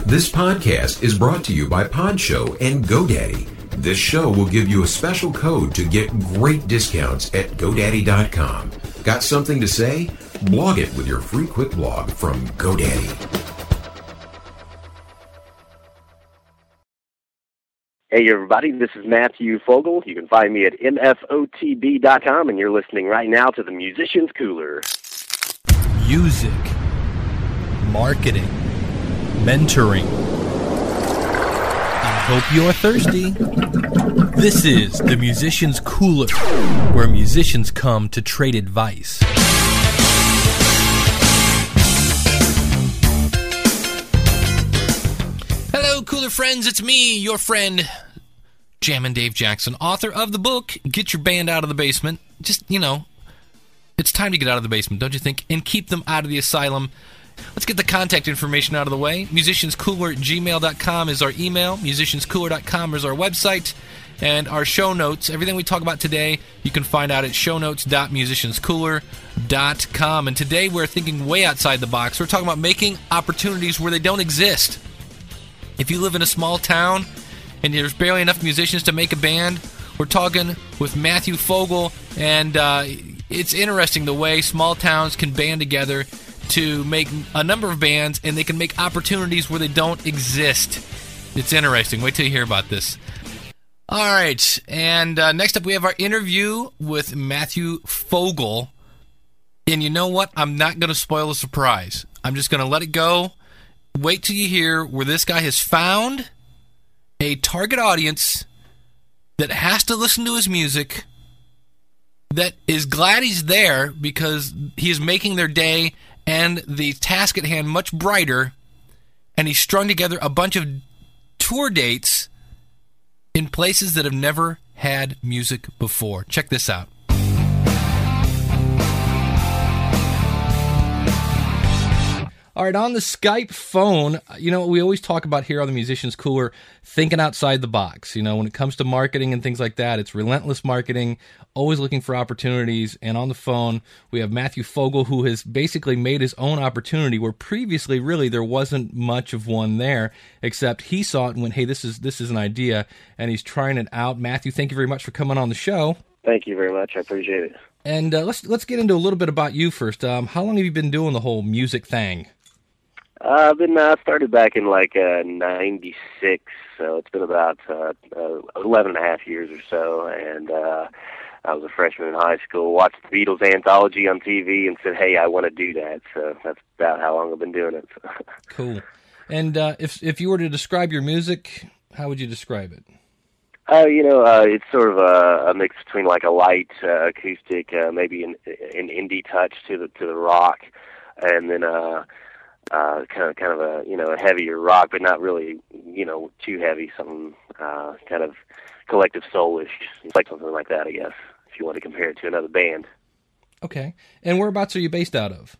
This podcast is brought to you by Podshow and GoDaddy. This show will give you a special code to get great discounts at GoDaddy.com. Got something to say? Blog it with your free quick blog from GoDaddy. Hey everybody, this is Matthew Fogel. You can find me at mfotb.com, and you're listening right now to the Musician's Cooler. Music, marketing, mentoring. I hope you're thirsty. This is the Musician's Cooler, where musicians come to trade advice. Hello, Cooler friends. It's me, your friend, Jammin' Dave Jackson, author of the book, Get Your Band Out of the Basement. Just, it's time to get out of the basement, don't you think? And keep them out of the asylum. Let's get the contact information out of the way. Musicianscooler@gmail.com is our email. Musicianscooler.com is our website. And our show notes, everything we talk about today, you can find out at shownotes.musicianscooler.com. And today we're thinking way outside the box. We're talking about making opportunities where they don't exist. If you live in a small town and there's barely enough musicians to make a band, we're talking with Matthew Fogel, and it's interesting the way small towns can band together to make a number of bands, and they can make opportunities where they don't exist. It's interesting. Wait till you hear about this. All right, and next up we have our interview with Matthew Fogel. And you know what? I'm not going to spoil the surprise. I'm just going to let it go. Wait till you hear where this guy has found a target audience that has to listen to his music, that is glad he's there because he is making their day and the task at hand much brighter, and he's strung together a bunch of tour dates in places that have never had music before. Check this out. All right, on the Skype phone, we always talk about here on the Musician's Cooler, thinking outside the box. When it comes to marketing and things like that, it's relentless marketing, always looking for opportunities. And on the phone, we have Matthew Fogel, who has basically made his own opportunity where previously, really, there wasn't much of one there, except he saw it and went, hey, this is an idea, and he's trying it out. Matthew, thank you very much for coming on the show. Thank you very much. I appreciate it. And let's get into a little bit about you first. How long have you been doing the whole music thing? I've been started back in '96, so it's been about 11 and a half years or so. And I was a freshman in high school, watched the Beatles anthology on TV, and said, "Hey, I want to do that." So that's about how long I've been doing it. Cool. And if you were to describe your music, how would you describe it? It's sort of a mix between like a light acoustic, maybe an indie touch to the rock, and then kind of a a heavier rock, but not really too heavy. Something kind of collective soulish, like something like that, I guess, if you want to compare it to another band. Okay. And whereabouts are you based out of?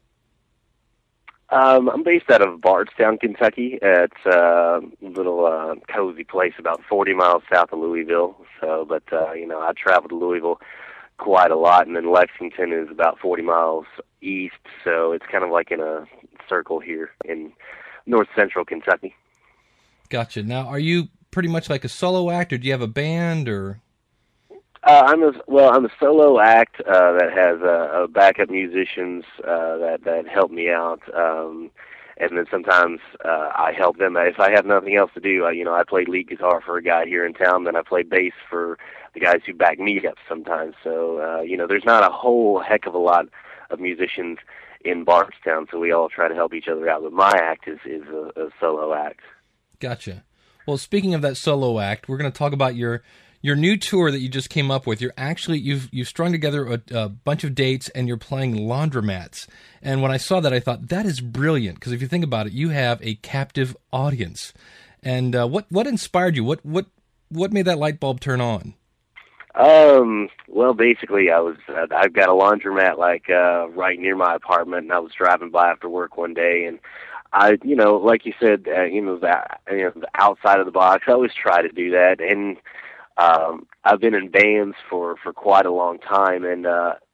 I'm based out of Bardstown, Kentucky. It's a little cozy place about 40 miles south of Louisville. So, but I travel to Louisville quite a lot, and then Lexington is about 40 miles east. So it's kind of like in a circle here in north central Kentucky. Gotcha. Now, are you pretty much like a solo act, or do you have a band, or? I'm a solo act that has backup musicians that help me out, and then sometimes I help them. If I have nothing else to do, I play lead guitar for a guy here in town, then I play bass for the guys who back me up sometimes. So there's not a whole heck of a lot of musicians in Bardstown, so we all try to help each other out. But my act is a solo act. Gotcha. Well, speaking of that solo act, we're going to talk about your new tour that you just came up with. You've strung together a bunch of dates, and you're playing laundromats. And when I saw that, I thought, that is brilliant, because if you think about it, you have a captive audience. And what inspired you? What made that light bulb turn on? Well, basically, I've got a laundromat right near my apartment, and I was driving by after work one day, and I, like you said, the outside of the box. I always try to do that, and I've been in bands for quite a long time, and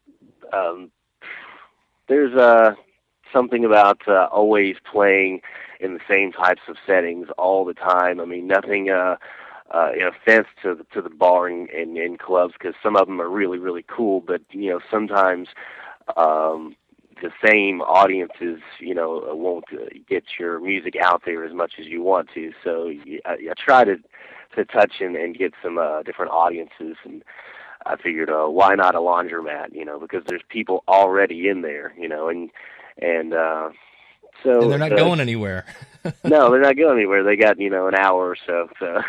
there's something about always playing in the same types of settings all the time. I mean, nothing, in offense to the bar and clubs, because some of them are really, really cool, but, sometimes, the same audiences, won't get your music out there as much as you want to. So I try to touch and get some different audiences, and I figured, why not a laundromat? Because there's people already in there, and so. And they're not going anywhere. No, they're not going anywhere. They got an hour or so.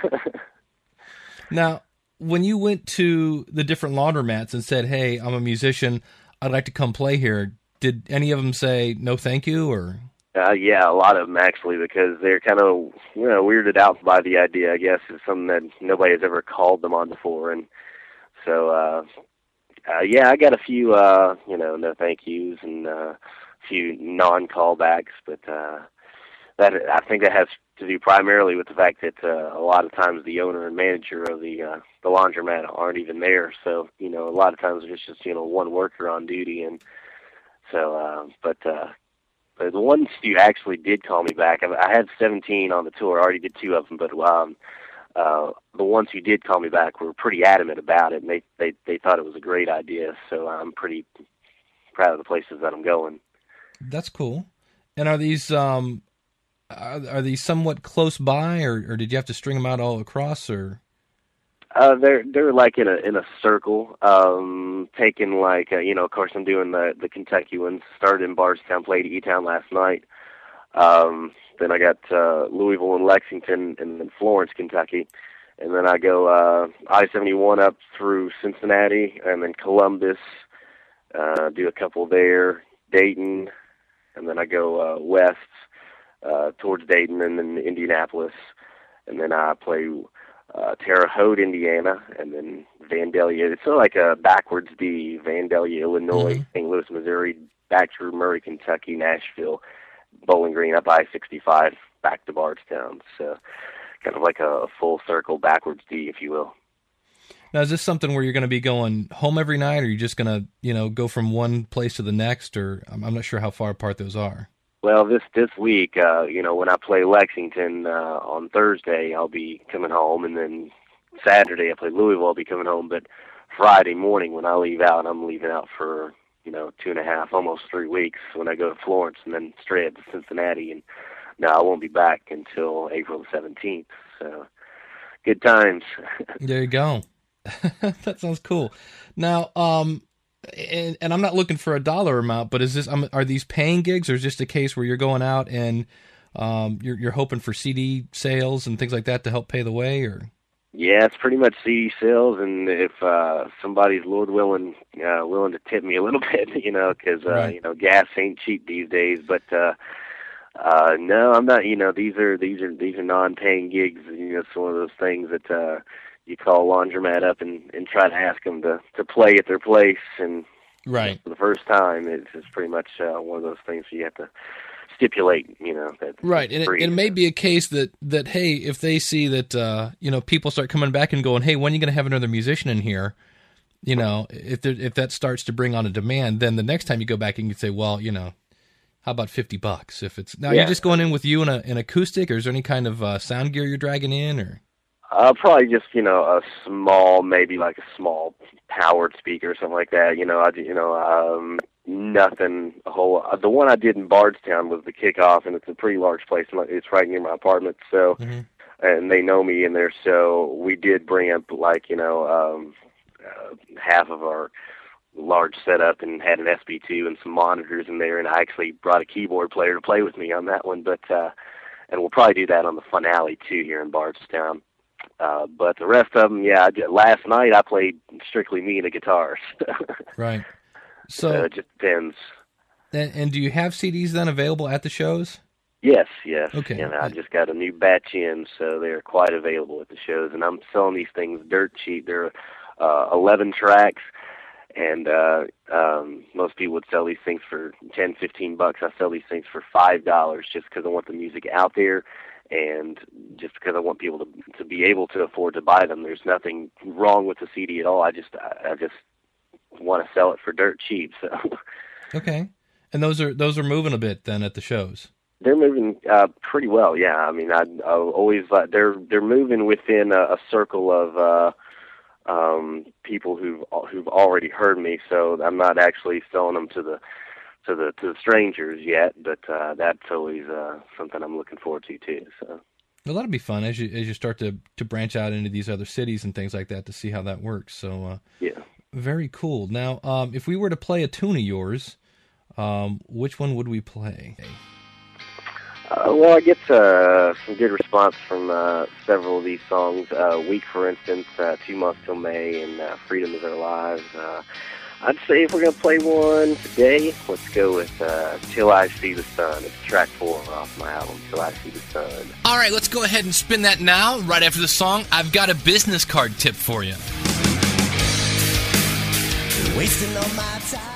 Now, when you went to the different laundromats and said, "Hey, I'm a musician, I'd like to come play here," did any of them say no, thank you, or? Yeah, a lot of them actually, because they're kind of weirded out by the idea. I guess it's something that nobody has ever called them on before, and so yeah, I got a few no thank yous and a few non-callbacks, but that I think that has to do primarily with the fact that a lot of times the owner and manager of the laundromat aren't even there. So a lot of times there's just one worker on duty, and so but the ones who actually did call me back, I had 17 on the tour. I already did 2 of them, but the ones who did call me back were pretty adamant about it, and they thought it was a great idea. So I'm pretty proud of the places that I'm going. That's cool. And are these are these somewhat close by, or did you have to string them out all across, or? They're like in a circle, taking like, of course I'm doing the Kentucky ones. Started in Bardstown, played E-Town last night. Then I got Louisville and Lexington, and then Florence, Kentucky. And then I go I-71 up through Cincinnati, and then Columbus, do a couple there, Dayton, and then I go west towards Dayton, and then Indianapolis. And then I play Terre Haute, Indiana, and then Vandalia. It's sort of like a backwards D. Vandalia, Illinois, St. Louis, Missouri, back through Murray, Kentucky, Nashville, Bowling Green, up I-65, back to Bardstown. So kind of like a full circle backwards D, if you will. Now, is this something where you're going to be going home every night, or are you just going to, go from one place to the next, or I'm not sure how far apart those are? Well, this week, when I play Lexington on Thursday, I'll be coming home, and then Saturday I play Louisville, I'll be coming home. But Friday morning when I leave out, I'm leaving out for 2.5, almost 3 weeks when I go to Florence, and then straight up to Cincinnati. And no, I won't be back until April the 17th. So good times. There you go. That sounds cool. Now, and I'm not looking for a dollar amount, but are these paying gigs, or is this a case where you're going out and you're hoping for CD sales and things like that to help pay the way, or? Yeah, it's pretty much CD sales, and if somebody's, Lord willing, willing to tip me a little bit, because right. Gas ain't cheap these days. But no, I'm not. These are non-paying gigs. It's one of those things that you call a laundromat up and try to ask them to play at their place, and right. For the first time, it's pretty much one of those things you have to stipulate, that right. And it may be a case that hey, if they see that people start coming back and going, hey, when are you going to have another musician in here? If that starts to bring on a demand, then the next time you go back and you can say, well, how about $50? If it's now, you're just going in with you and an acoustic, or is there any kind of sound gear you're dragging in, or? Probably just a small, maybe like a small powered speaker or something like that. Nothing a whole. The one I did in Bardstown was the Kickoff, and it's a pretty large place. It's right near my apartment, so and they know me in there. So we did bring up like half of our large setup and had an SB2 and some monitors in there, and I actually brought a keyboard player to play with me on that one. But and we'll probably do that on the finale too here in Bardstown. But the rest of them, last night I played strictly me and the guitars. Right. So it just depends. And do you have CDs then available at the shows? Yes. Okay. And I just got a new batch in, so they're quite available at the shows. And I'm selling these things dirt cheap. They're 11 tracks, and most people would sell these things for $10-15. I sell these things for $5 just because I want the music out there. And just because I want people to be able to afford to buy them. There's nothing wrong with the CD at all. I just want to sell it for dirt cheap. So okay, and those are moving a bit then at the shows. They're moving pretty well. Yeah, I mean, I always they're moving within a circle of people who've already heard me. So I'm not actually selling them to the strangers yet, but that's always something I'm looking forward to too. So. Well, that'll be fun as you start to branch out into these other cities and things like that to see how that works. So yeah, very cool. Now, if we were to play a tune of yours, which one would we play? Well, I get some good response from several of these songs. Week, for instance, 2 Months Till May, and Freedom Is Our Lives. I'd say if we're going to play one today, let's go with Till I See the Sun. It's track 4 off my album, Till I See the Sun. All right, let's go ahead and spin that now. Right after the song, I've got a business card tip for you. Wasting all my time.